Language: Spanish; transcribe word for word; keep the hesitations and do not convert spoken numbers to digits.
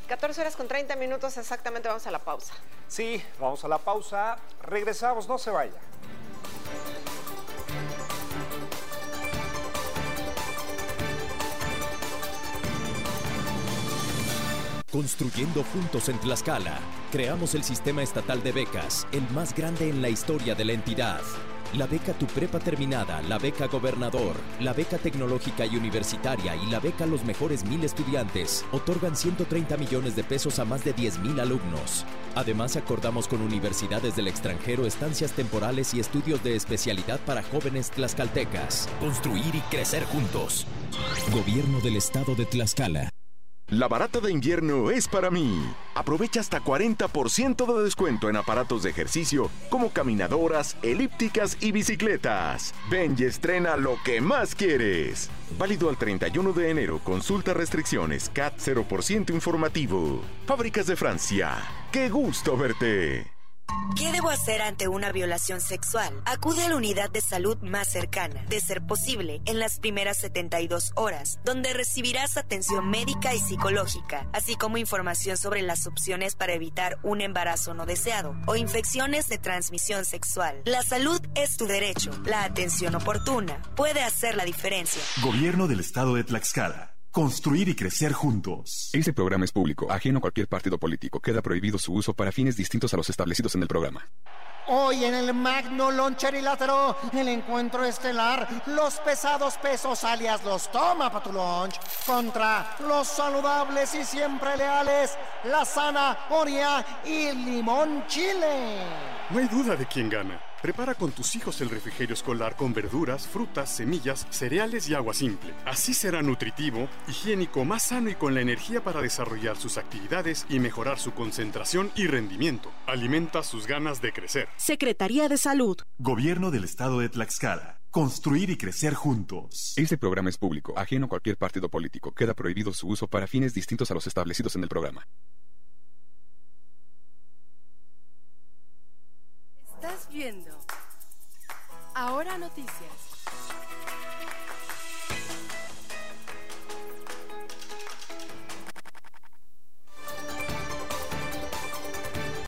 catorce horas con treinta minutos exactamente, vamos a la pausa. Sí, vamos a la pausa. Regresamos, no se vaya. Construyendo juntos en Tlaxcala, creamos el sistema estatal de becas, el más grande en la historia de la entidad. La beca Tu Prepa Terminada, la beca Gobernador, la beca tecnológica y universitaria y la beca Los Mejores Mil Estudiantes otorgan ciento treinta millones de pesos a más de diez mil alumnos. Además, acordamos con universidades del extranjero estancias temporales y estudios de especialidad para jóvenes tlaxcaltecas. Construir y crecer juntos. Gobierno del Estado de Tlaxcala. La barata de invierno es para mí. Aprovecha hasta cuarenta por ciento de descuento en aparatos de ejercicio como caminadoras, elípticas y bicicletas. Ven y estrena lo que más quieres. Válido al treinta y uno de enero. Consulta restricciones. C A T cero por ciento informativo. Fábricas de Francia. ¡Qué gusto verte! ¿Qué debo hacer ante una violación sexual? Acude a la unidad de salud más cercana, de ser posible, en las primeras setenta y dos horas, donde recibirás atención médica y psicológica, así como información sobre las opciones para evitar un embarazo no deseado o infecciones de transmisión sexual. La salud es tu derecho. La atención oportuna puede hacer la diferencia. Gobierno del Estado de Tlaxcala. Construir y crecer juntos. Este programa es público, ajeno a cualquier partido político. Queda prohibido su uso para fines distintos a los establecidos en el programa. Hoy en el Magno Loncherilátero, el encuentro estelar, los pesados pesos alias los toma pa' tu lunch, contra los saludables y siempre leales, la zanahoria y limón chile. No hay duda de quién gana. Prepara con tus hijos el refrigerio escolar con verduras, frutas, semillas, cereales y agua simple. Así será nutritivo, higiénico, más sano y con la energía para desarrollar sus actividades y mejorar su concentración y rendimiento. Alimenta sus ganas de crecer. Secretaría de Salud. Gobierno del Estado de Tlaxcala. Construir y crecer juntos. Este programa es público, ajeno a cualquier partido político. Queda prohibido su uso para fines distintos a los establecidos en el programa. Estás viendo Ahora Noticias.